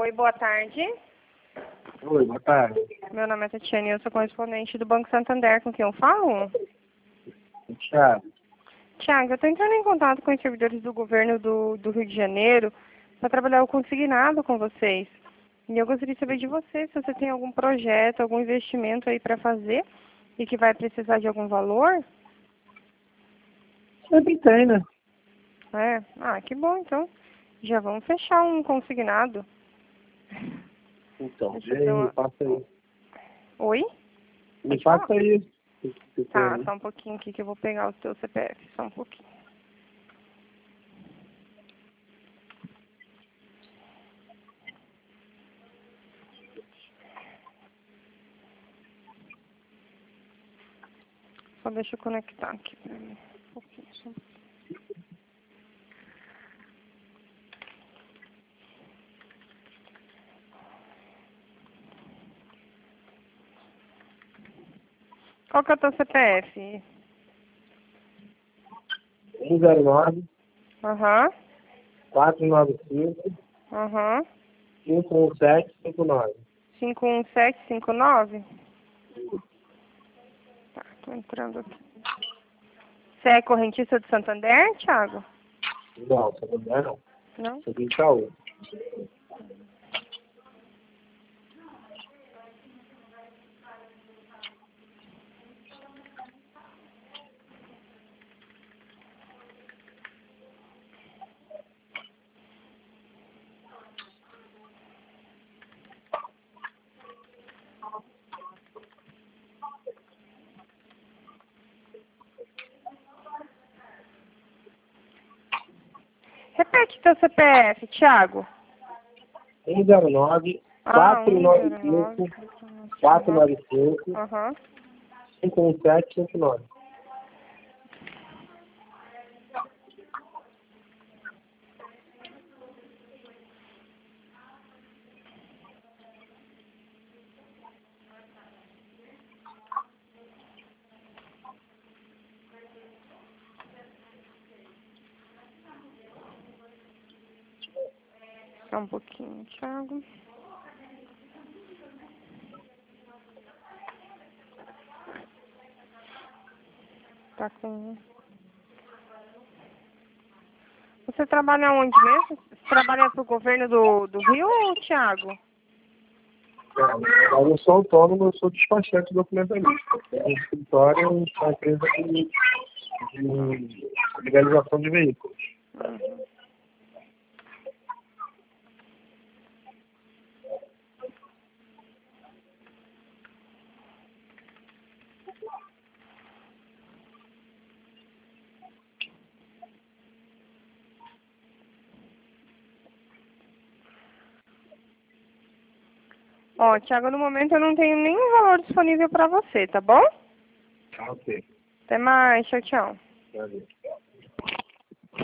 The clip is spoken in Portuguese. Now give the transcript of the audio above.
Oi, boa tarde. Oi, boa tarde. Meu nome é Tatiane, eu sou correspondente do Banco Santander, com quem eu falo? Thiago. Tiago, eu estou entrando em contato com os servidores do governo do Rio de Janeiro para trabalhar o consignado com vocês. E eu gostaria de saber de você se você tem algum projeto, algum investimento aí para fazer e que vai precisar de algum valor. Sempre tem, né? É? Ah, que bom, então. Já vamos fechar um consignado. Então, Deixa eu ver me passa aí. Oi? Me Pode passa falar? aí. O que você Tá, tem só um pouquinho aqui que eu vou pegar o seu CPF, só um pouquinho. Só deixa eu conectar aqui pra mim. Um pouquinho, só um pouquinho. Qual que é o teu CPF? 109 Aham, 495 aham. 51759. 51759? Tá, tô entrando aqui. Você é correntista do Santander, Thiago? Não, você não é não. Não? Você tem Itaú. Repete teu CPF, Thiago. 109 Ah, 109. 495 495 Aham. 51759. Só um pouquinho, Thiago. Tá com... Você trabalha onde mesmo? Você trabalha pro governo do Rio, Thiago? Eu não sou autônomo, eu sou despachante documentalista. É um escritório, uma empresa de legalização de veículos. Uhum. Ó, Thiago, no momento eu não tenho nenhum valor disponível para você, tá bom? Ah, ok. Até mais, tchau, tchau. Valeu.